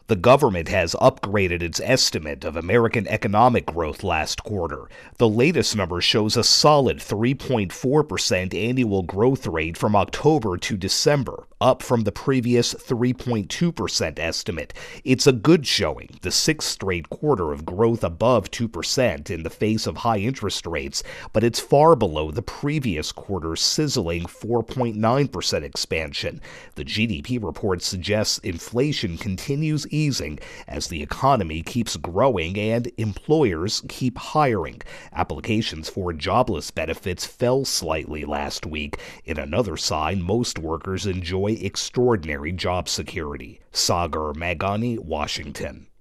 The government has upgraded its estimate of American economic growth last quarter. The latest number shows a solid 3.4% annual growth rate from October to December, up from the previous 3.2% estimate. It's a good showing, the sixth straight quarter of growth above 2% in the face of high interest rates, but it's far below the previous quarter's sizzling 4.9% expansion. The GDP report suggests inflation continues easing as the economy keeps growing and employers keep hiring. Applications for jobless benefits fell slightly last week, in another sign most workers enjoy extraordinary job security. Sagar Magani, Washington.